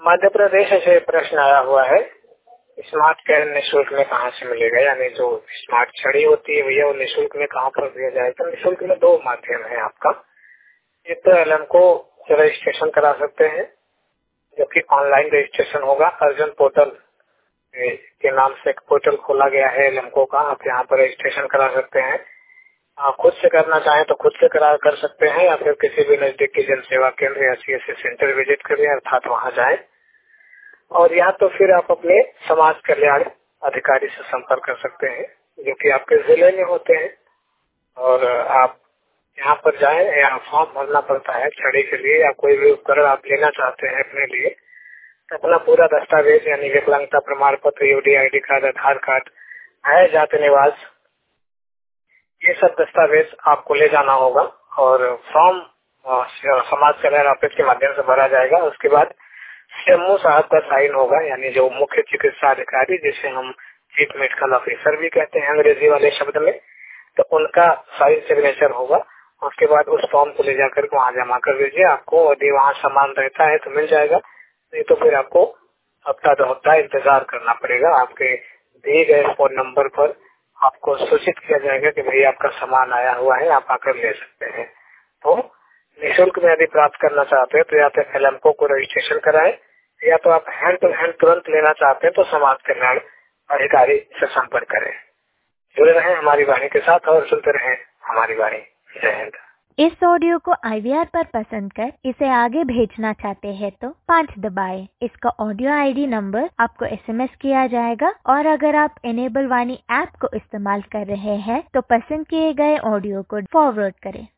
मध्य प्रदेश से प्रश्न आया हुआ है, स्मार्ट कैन निःशुल्क में कहाँ से मिलेगा, यानी जो स्मार्ट छड़ी होती है भैया वो निःशुल्क में कहाँ पर दिया जाएगा। निःशुल्क में दो माध्यम है आपका। एक तो एलएम को रजिस्ट्रेशन करा सकते हैं, जो कि ऑनलाइन रजिस्ट्रेशन होगा। अर्जुन पोर्टल के नाम से एक पोर्टल खोला गया है एलएमको का, आप यहाँ पर रजिस्ट्रेशन करा सकते हैं। आप खुद से करना चाहें तो खुद से कर सकते हैं, या फिर किसी भी नजदीक की जन सेवा केंद्र या सीएससी सेंटर विजिट करें, अर्थात वहाँ जाएं। और या तो फिर आप अपने समाज कल्याण अधिकारी से संपर्क कर सकते हैं, जो कि आपके जिले में होते हैं। और आप यहाँ पर जाएं, यहाँ फॉर्म भरना पड़ता है छड़ी के लिए, या कोई भी उपकरण आप लेना चाहते हैं अपने लिए, तो अपना पूरा दस्तावेज यानी विकलांगता प्रमाण पत्र, UDID card, Aadhaar card, आय जाति निवास, ये सब दस्तावेज आपको ले जाना होगा। और फॉर्म समाज कल्याण ऑफिस के माध्यम से भरा जाएगा। उसके बाद सीएमओ साहब का साइन होगा, यानी जो मुख्य चिकित्सा अधिकारी, जिसे हम चीफ मेडिकल ऑफिसर भी कहते हैं अंग्रेजी वाले शब्द में, तो उनका साइन सिग्नेचर होगा। उसके बाद उस फॉर्म को ले जाकर वहाँ जमा कर दीजिए। आपको यदि वहाँ सामान रहता है तो मिल जाएगा, नहीं तो फिर आपको हफ्ता 2 हफ्ता इंतजार करना पड़ेगा। आपके दिए गए फोन नंबर पर आपको सूचित किया जाएगा कि भाई आपका सामान आया हुआ है, आप आकर ले सकते हैं। तो निःशुल्क में यदि प्राप्त करना चाहते हैं तो या तो एलएमको को रजिस्ट्रेशन कराएं, या तो आप हैंड टू हैंड तुरंत लेना चाहते हैं तो समाज कल्याण अधिकारी से संपर्क करें। जुड़े रहें हमारी वाणी के साथ और सुनते रहें हमारी वाणी। जय हिंद। इस ऑडियो को IVR पर पसंद कर इसे आगे भेजना चाहते हैं तो 5 दबाएं। इसका ऑडियो ID नंबर आपको SMS किया जाएगा। और अगर आप इनेबल वाणी ऐप को इस्तेमाल कर रहे हैं तो पसंद किए गए ऑडियो को फॉरवर्ड करें।